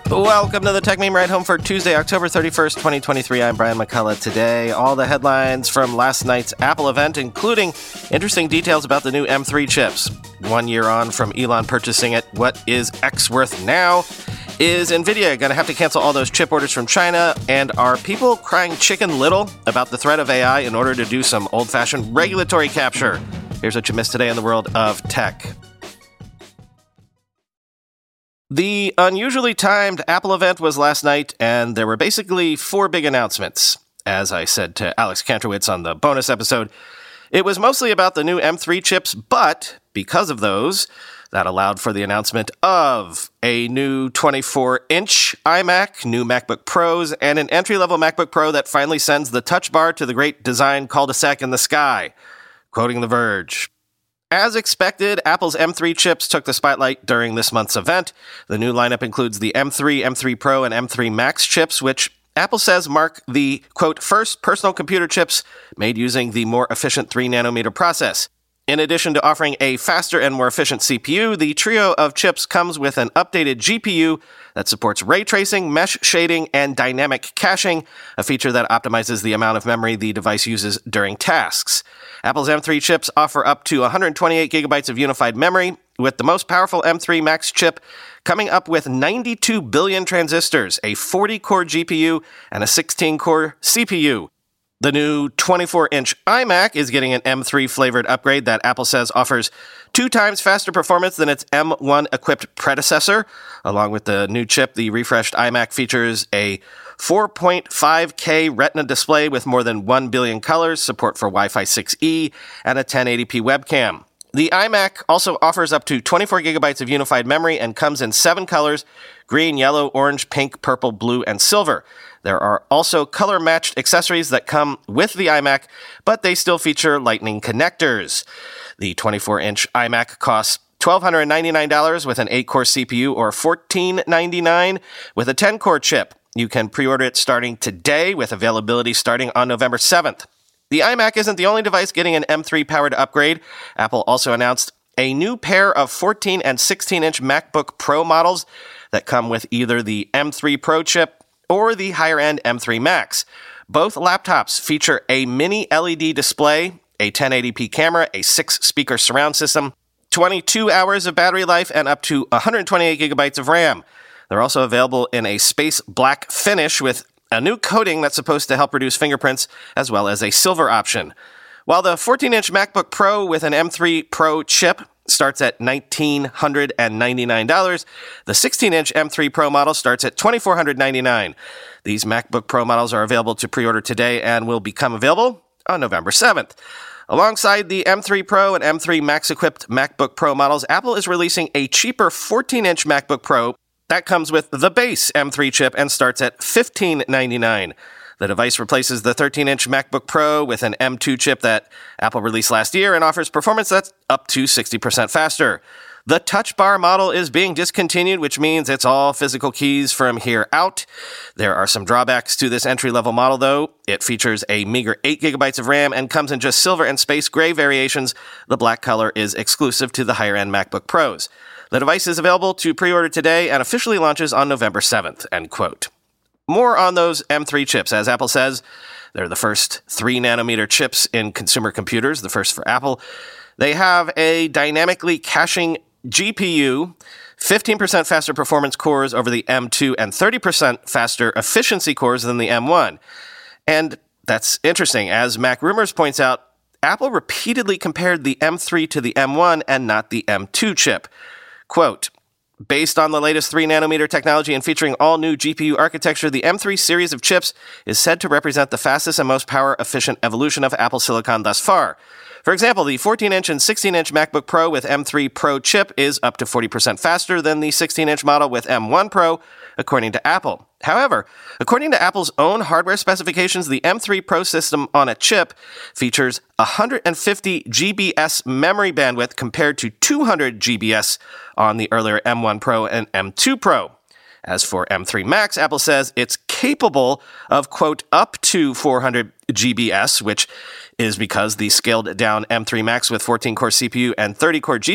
Welcome to the Tech Meme Ride Home for Tuesday, October 31st, 2023. I'm Brian McCullough. Today, all the headlines from last night's Apple event, including interesting details about the new M3 chips. 1 year on from Elon purchasing it, what is X worth now? Is NVIDIA going to have to cancel all those chip orders from China? And are people crying chicken little about the threat of AI in order to do some old-fashioned regulatory capture? Here's what you missed today in the world of tech. The unusually timed Apple event was last night, and there were basically 4 big announcements. As I said to Alex Kantrowitz on the bonus episode, it was mostly about the new M3 chips, but because of those, that allowed for the announcement of a new 24-inch iMac, new MacBook Pros, and an entry-level MacBook Pro that finally sends the touch bar to the great design cul-de-sac in the sky. Quoting The Verge. As expected, Apple's M3 chips took the spotlight during this month's event. The new lineup includes the M3, M3 Pro, and M3 Max chips, which Apple says mark the, quote, first personal computer chips made using the more efficient 3nm process. In addition to offering a faster and more efficient CPU, the trio of chips comes with an updated GPU that supports ray tracing, mesh shading, and dynamic caching, a feature that optimizes the amount of memory the device uses during tasks. Apple's M3 chips offer up to 128 gigabytes of unified memory, with the most powerful M3 Max chip coming up with 92 billion transistors, a 40-core GPU, and a 16-core CPU. The new 24-inch iMac is getting an M3-flavored upgrade that Apple says offers 2 times faster performance than its M1-equipped predecessor. Along with the new chip, the refreshed iMac features a 4.5K Retina display with more than 1 billion colors, support for Wi-Fi 6E, and a 1080p webcam. The iMac also offers up to 24 gigabytes of unified memory and comes in 7 colors: green, yellow, orange, pink, purple, blue, and silver. There are also color-matched accessories that come with the iMac, but they still feature Lightning connectors. The 24-inch iMac costs $1,299 with an 8-core CPU or $1,499 with a 10-core chip. You can pre-order it starting today with availability starting on November 7th. The iMac isn't the only device getting an M3-powered upgrade. Apple also announced a new pair of 14 and 16-inch MacBook Pro models that come with either the M3 Pro chip or the higher-end M3 Max. Both laptops feature a mini LED display, a 1080p camera, a 6-speaker surround system, 22 hours of battery life, and up to 128 gigabytes of RAM. They're also available in a space black finish with a new coating that's supposed to help reduce fingerprints, as well as a silver option. While the 14-inch MacBook Pro with an M3 Pro chip starts at $1,999, the 16-inch M3 Pro model starts at $2,499. These MacBook Pro models are available to pre-order today and will become available on November 7th. Alongside the M3 Pro and M3 Max-equipped MacBook Pro models, Apple is releasing a cheaper 14-inch MacBook Pro that comes with the base M3 chip and starts at $1,599. The device replaces the 13-inch MacBook Pro with an M2 chip that Apple released last year and offers performance that's up to 60% faster. The Touch Bar model is being discontinued, which means it's all physical keys from here out. There are some drawbacks to this entry-level model, though. It features a meager 8 gigabytes of RAM and comes in just silver and space gray variations. The black color is exclusive to the higher-end MacBook Pros. The device is available to pre-order today and officially launches on November 7th, end quote. More on those M3 chips. As Apple says, they're the first 3nm chips in consumer computers, the first for Apple. They have a dynamically caching GPU, 15% faster performance cores over the M2, and 30% faster efficiency cores than the M1. And that's interesting. As Mac Rumors points out, Apple repeatedly compared the M3 to the M1 and not the M2 chip. Quote, based on the latest 3nm technology and featuring all new GPU architecture, the M3 series of chips is said to represent the fastest and most power-efficient evolution of Apple Silicon thus far. For example, the 14-inch and 16-inch MacBook Pro with M3 Pro chip is up to 40% faster than the 16-inch model with M1 Pro, according to Apple. However, according to Apple's own hardware specifications, the M3 Pro system on a chip features 150 GBs memory bandwidth compared to 200 GBs on the earlier M1 Pro and M2 Pro. As for M3 Max, Apple says it's capable of, quote, up to 400 GBs, which is because the scaled-down M3 Max with 14-core CPU and 30-core GPU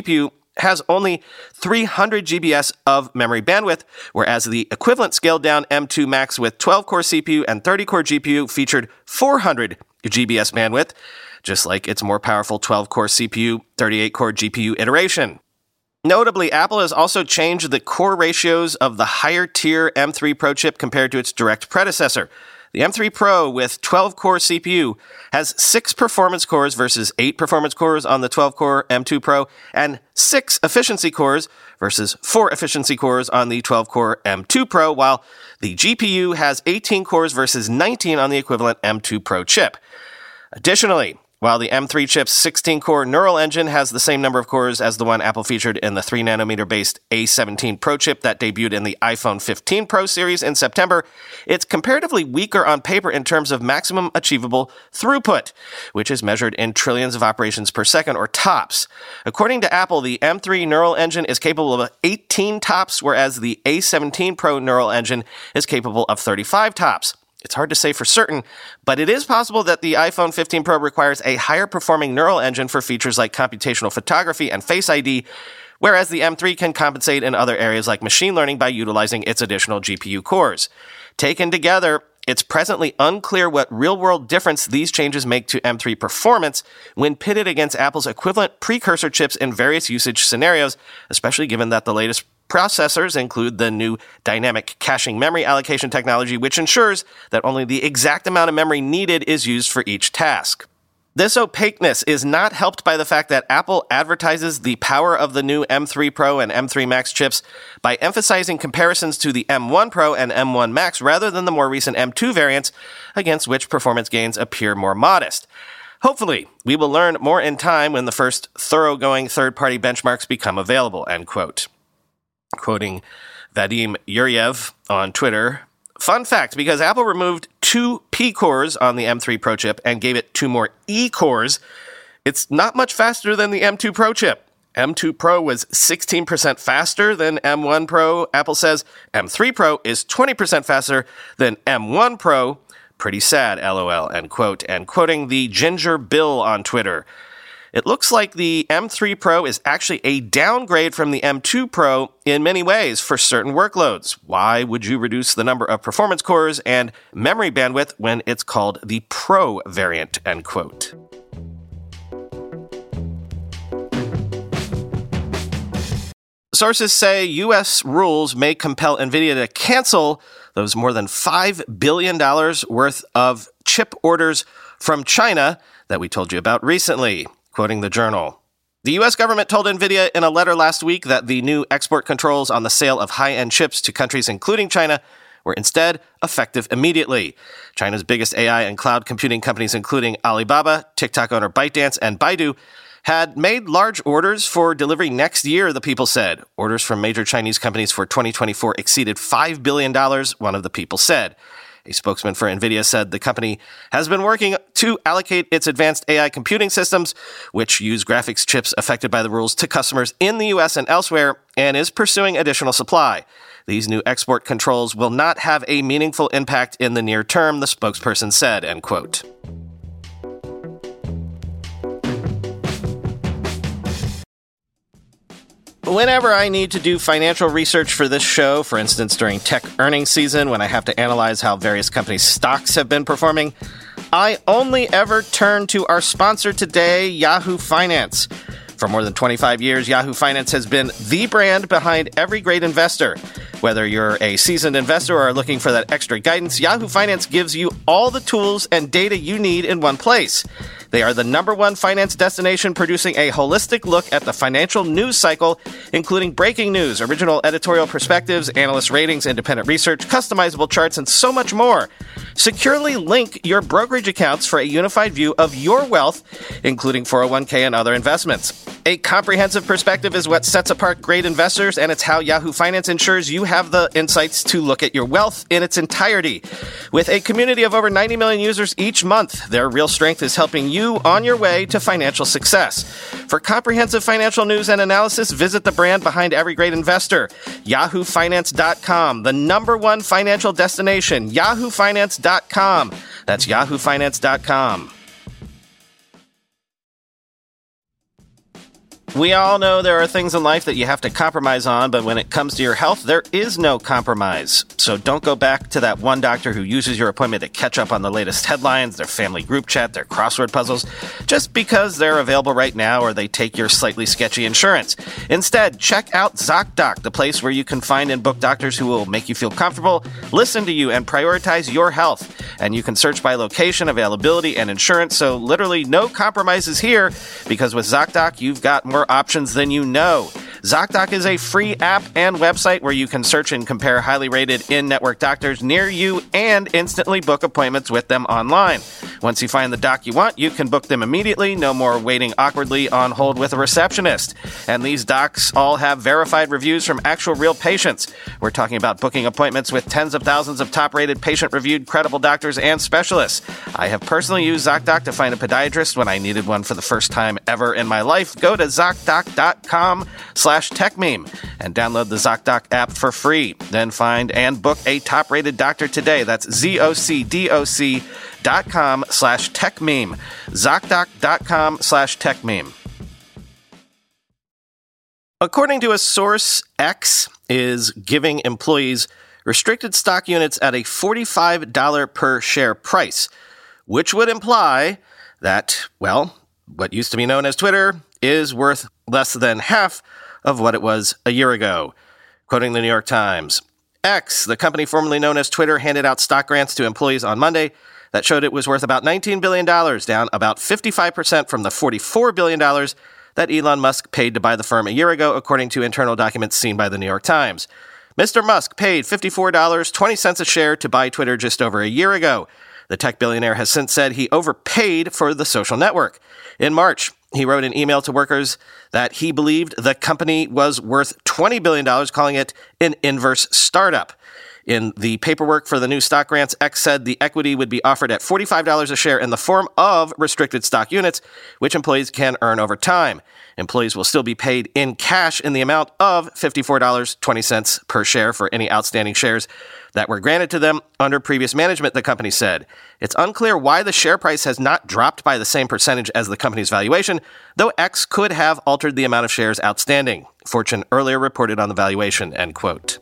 has only 300 GBs of memory bandwidth, whereas the equivalent scaled-down M2 Max with 12-core CPU and 30-core GPU featured 400 GBs bandwidth, just like its more powerful 12-core CPU, 38-core GPU iteration. Notably, Apple has also changed the core ratios of the higher-tier M3 Pro chip compared to its direct predecessor. The M3 Pro with 12-core CPU has 6 performance cores versus 8 performance cores on the 12-core M2 Pro, and 6 efficiency cores versus 4 efficiency cores on the 12-core M2 Pro, while the GPU has 18 cores versus 19 on the equivalent M2 Pro chip. Additionally, while the M3 chip's 16-core neural engine has the same number of cores as the one Apple featured in the 3nm-based A17 Pro chip that debuted in the iPhone 15 Pro series in September, it's comparatively weaker on paper in terms of maximum achievable throughput, which is measured in trillions of operations per second, or TOPS. According to Apple, the M3 neural engine is capable of 18 TOPS, whereas the A17 Pro neural engine is capable of 35 TOPS. It's hard to say for certain, but it is possible that the iPhone 15 Pro requires a higher performing neural engine for features like computational photography and Face ID, whereas the M3 can compensate in other areas like machine learning by utilizing its additional GPU cores. Taken together, it's presently unclear what real-world difference these changes make to M3 performance when pitted against Apple's equivalent precursor chips in various usage scenarios, especially given that the latest processors include the new dynamic caching memory allocation technology, which ensures that only the exact amount of memory needed is used for each task. This opaqueness is not helped by the fact that Apple advertises the power of the new M3 Pro and M3 Max chips by emphasizing comparisons to the M1 Pro and M1 Max rather than the more recent M2 variants, against which performance gains appear more modest. Hopefully, we will learn more in time when the first thoroughgoing third-party benchmarks become available, end quote. Quoting Vadim Yuryev on Twitter, fun fact, because Apple removed 2 P cores on the M3 Pro chip and gave it 2 more E cores, it's not much faster than the M2 Pro chip. M2 Pro was 16% faster than M1 Pro, Apple says. M3 Pro is 20% faster than M1 Pro. Pretty sad, LOL, end quote. And quoting the Ginger Bill on Twitter, it looks like the M3 Pro is actually a downgrade from the M2 Pro in many ways for certain workloads. Why would you reduce the number of performance cores and memory bandwidth when it's called the Pro variant, end quote. Sources say U.S. rules may compel NVIDIA to cancel those more than $5 billion worth of chip orders from China that we told you about recently. Quoting the Journal, the U.S. government told NVIDIA in a letter last week that the new export controls on the sale of high-end chips to countries including China were instead effective immediately. China's biggest AI and cloud computing companies, including Alibaba, TikTok owner ByteDance, and Baidu, had made large orders for delivery next year, the people said. Orders from major Chinese companies for 2024 exceeded $5 billion, one of the people said. A spokesman for NVIDIA said the company has been working to allocate its advanced AI computing systems, which use graphics chips affected by the rules, to customers in the U.S. and elsewhere, and is pursuing additional supply. These new export controls will not have a meaningful impact in the near term, the spokesperson said, end quote. Whenever I need to do financial research for this show, for instance during tech earnings season when I have to analyze how various companies' stocks have been performing, I only ever turn to our sponsor today, Yahoo Finance. For more than 25 years, Yahoo Finance has been the brand behind every great investor. Whether you're a seasoned investor or are looking for that extra guidance, Yahoo Finance gives you all the tools and data you need in one place. They are the #1 finance destination, producing a holistic look at the financial news cycle, including breaking news, original editorial perspectives, analyst ratings, independent research, customizable charts, and so much more. Securely link your brokerage accounts for a unified view of your wealth, including 401k and other investments. A comprehensive perspective is what sets apart great investors, and it's how Yahoo Finance ensures you have the insights to look at your wealth in its entirety. With a community of over 90 million users each month, their real strength is helping you on your way to financial success. For comprehensive financial news and analysis, visit the brand behind every great investor, yahoofinance.com, the #1 financial destination, yahoofinance.com. That's yahoofinance.com. We all know there are things in life that you have to compromise on, but when it comes to your health, there is no compromise. So don't go back to that one doctor who uses your appointment to catch up on the latest headlines, their family group chat, their crossword puzzles, just because they're available right now or they take your slightly sketchy insurance. Instead, check out ZocDoc, the place where you can find and book doctors who will make you feel comfortable, listen to you, and prioritize your health. And you can search by location, availability, and insurance, so literally no compromises here, because with ZocDoc, you've got more options than you know. ZocDoc is a free app and website where you can search and compare highly rated in-network doctors near you and instantly book appointments with them online. Once you find the doc you want, you can book them immediately, no more waiting awkwardly on hold with a receptionist. And these docs all have verified reviews from actual real patients. We're talking about booking appointments with tens of thousands of top-rated, patient-reviewed, credible doctors and specialists. I have personally used ZocDoc to find a podiatrist when I needed one for the first time ever in my life. Go to ZocDoc.com/TechMeme and download the ZocDoc app for free. Then find and book a top-rated doctor today. That's ZocDoc.com/TechMeme. ZocDoc.com/TechMeme. According to a source, X is giving employees restricted stock units at a $45 per share price, which would imply that, well, what used to be known as Twitter is worth less than half of what it was a year ago. Quoting the New York Times, X, the company formerly known as Twitter, handed out stock grants to employees on Monday that showed it was worth about $19 billion, down about 55% from the $44 billion that Elon Musk paid to buy the firm a year ago, according to internal documents seen by the New York Times. Mr. Musk paid $54.20 a share to buy Twitter just over a year ago. The tech billionaire has since said he overpaid for the social network. In March, he wrote an email to workers that he believed the company was worth $20 billion, calling it an inverse startup. In the paperwork for the new stock grants, X said the equity would be offered at $45 a share in the form of restricted stock units, which employees can earn over time. Employees will still be paid in cash in the amount of $54.20 per share for any outstanding shares that were granted to them under previous management, the company said. It's unclear why the share price has not dropped by the same percentage as the company's valuation, though X could have altered the amount of shares outstanding. Fortune earlier reported on the valuation, end quote.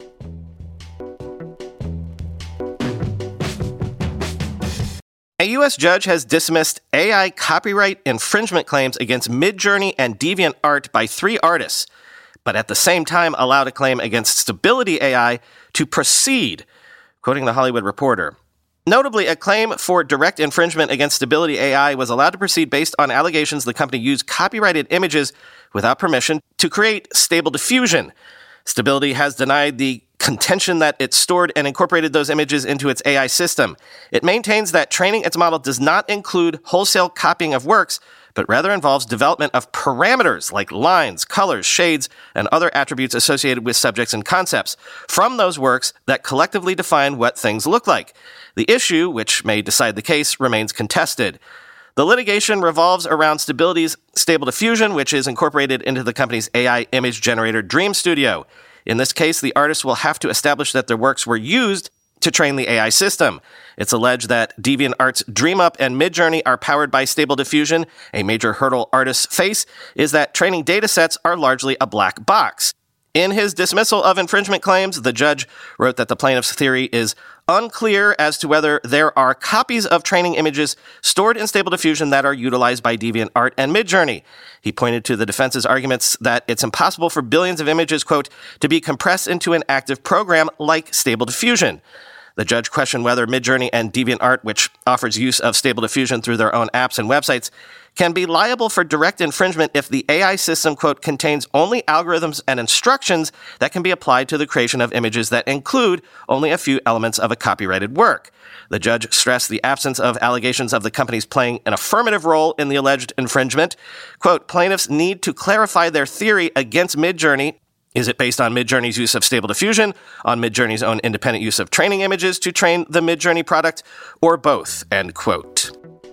A U.S. judge has dismissed AI copyright infringement claims against Midjourney and DeviantArt by 3 artists, but at the same time allowed a claim against Stability AI to proceed, quoting The Hollywood Reporter. Notably, a claim for direct infringement against Stability AI was allowed to proceed based on allegations the company used copyrighted images without permission to create Stable Diffusion. Stability has denied the contention that it stored and incorporated those images into its AI system. It maintains that training its model does not include wholesale copying of works, but rather involves development of parameters like lines, colors, shades, and other attributes associated with subjects and concepts from those works that collectively define what things look like. The issue, which may decide the case, remains contested. The litigation revolves around Stability's Stable Diffusion, which is incorporated into the company's AI image generator Dream Studio. In this case, the artists will have to establish that their works were used to train the AI system. It's alleged that DeviantArt's DreamUp and Midjourney are powered by Stable Diffusion. A major hurdle artists face is that training datasets are largely a black box. In his dismissal of infringement claims, the judge wrote that the plaintiff's theory is unclear as to whether there are copies of training images stored in Stable Diffusion that are utilized by DeviantArt and Midjourney. He pointed to the defense's arguments that it's impossible for billions of images, quote, to be compressed into an active program like Stable Diffusion. The judge questioned whether Midjourney and DeviantArt, which offers use of Stable Diffusion through their own apps and websites, can be liable for direct infringement if the AI system, quote, contains only algorithms and instructions that can be applied to the creation of images that include only a few elements of a copyrighted work. The judge stressed the absence of allegations of the companies playing an affirmative role in the alleged infringement. Quote, plaintiffs need to clarify their theory against Midjourney. Is it based on Midjourney's use of Stable Diffusion, on Midjourney's own independent use of training images to train the Midjourney product, or both, end quote.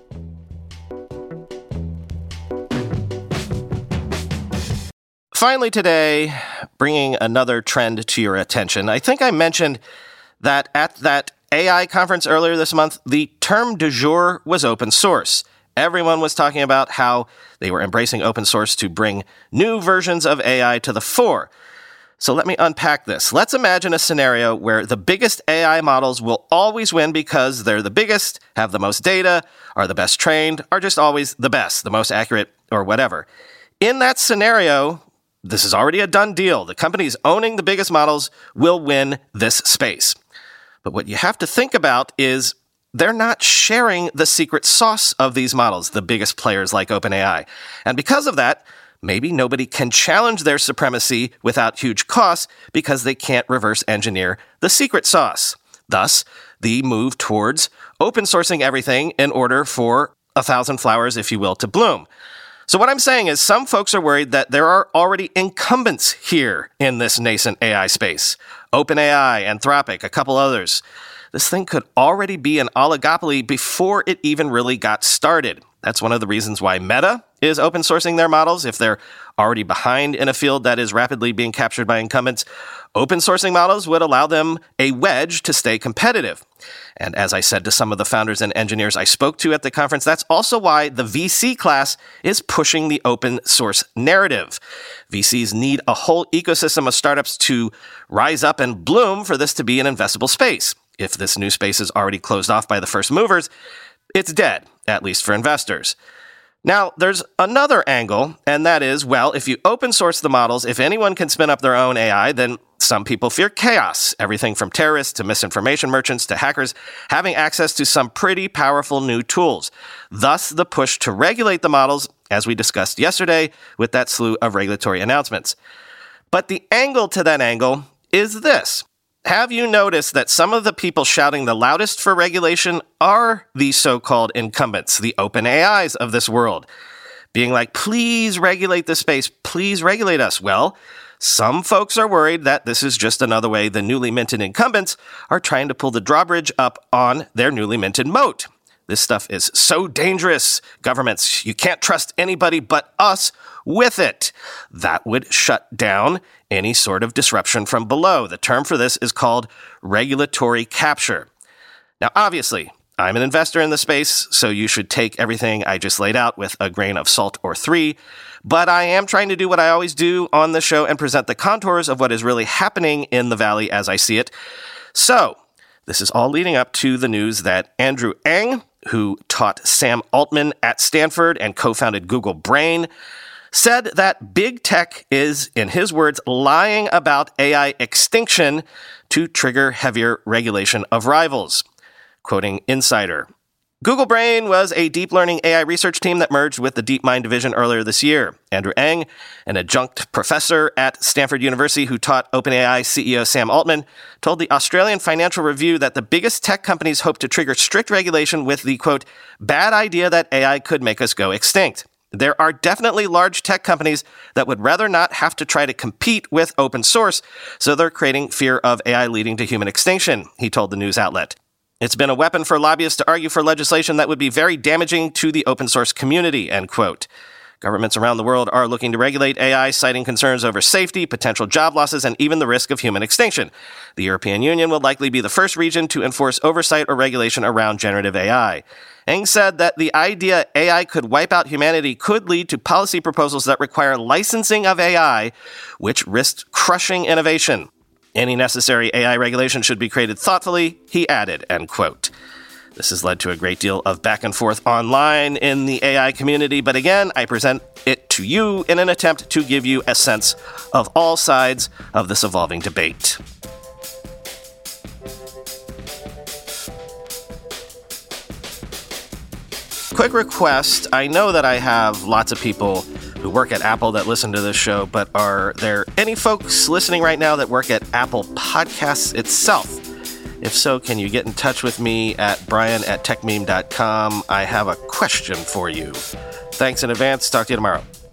Finally today, bringing another trend to your attention. I think I mentioned that at that AI conference earlier this month, the term du jour was open source. everyone was talking about how they were embracing open source to bring new versions of AI to the fore. So let me unpack this. Let's imagine a scenario where the biggest AI models will always win because they're the biggest, have the most data, are the best trained, are just always the best, the most accurate, or whatever. In that scenario, this is already a done deal. The companies owning the biggest models will win this space. But what you have to think about is they're not sharing the secret sauce of these models, the biggest players like OpenAI. And because of that, maybe nobody can challenge their supremacy without huge costs because they can't reverse engineer the secret sauce. Thus, the move towards open sourcing everything in order for 1,000 flowers, if you will, to bloom. So what I'm saying is some folks are worried that there are already incumbents here in this nascent AI space. OpenAI, Anthropic, a couple others. This thing could already be an oligopoly before it even really got started. That's one of the reasons why Meta is open sourcing their models. If they're already behind in a field that is rapidly being captured by incumbents, open sourcing models would allow them a wedge to stay competitive. And as I said to some of the founders and engineers I spoke to at the conference, that's also why the VC class is pushing the open source narrative. VCs need a whole ecosystem of startups to rise up and bloom for this to be an investable space. If this new space is already closed off by the first movers, it's dead, at least for investors. Now, there's another angle, and that is, well, if you open source the models, if anyone can spin up their own AI, then some people fear chaos. Everything from terrorists to misinformation merchants to hackers having access to some pretty powerful new tools. Thus, the push to regulate the models, as we discussed yesterday with that slew of regulatory announcements. But the angle to that angle is this. Have you noticed that some of the people shouting the loudest for regulation are the so-called incumbents, the open AIs of this world? Being like, please regulate this space, please regulate us. Well, some folks are worried that this is just another way the newly minted incumbents are trying to pull the drawbridge up on their newly minted moat. This stuff is so dangerous. Governments, you can't trust anybody but us with it. That would shut down any sort of disruption from below. The term for this is called regulatory capture. Now, obviously, I'm an investor in the space, so you should take everything I just laid out with a grain of salt or three. But I am trying to do what I always do on the show and present the contours of what is really happening in the Valley as I see it. So, this is all leading up to the news that Andrew Ng, who taught Sam Altman at Stanford and co-founded Google Brain, said that big tech is, in his words, lying about AI extinction to trigger heavier regulation of rivals. Quoting Insider, Google Brain was a deep learning AI research team that merged with the DeepMind division earlier this year. Andrew Ng, an adjunct professor at Stanford University who taught OpenAI CEO Sam Altman, told the Australian Financial Review that the biggest tech companies hope to trigger strict regulation with the, quote, bad idea that AI could make us go extinct. There are definitely large tech companies that would rather not have to try to compete with open source, so they're creating fear of AI leading to human extinction, he told the news outlet. It's been a weapon for lobbyists to argue for legislation that would be very damaging to the open source community, end quote. Governments around the world are looking to regulate AI, citing concerns over safety, potential job losses, and even the risk of human extinction. The European Union will likely be the first region to enforce oversight or regulation around generative AI. Ng said that the idea AI could wipe out humanity could lead to policy proposals that require licensing of AI, which risked crushing innovation. Any necessary AI regulation should be created thoughtfully, he added, end quote. This has led to a great deal of back and forth online in the AI community, but again, I present it to you in an attempt to give you a sense of all sides of this evolving debate. Quick request. I know that I have lots of people who work at Apple that listen to this show, but are there any folks listening right now that work at Apple Podcasts itself? If so, can you get in touch with me at brian@techmeme.com? I have a question for you. Thanks in advance. Talk to you tomorrow.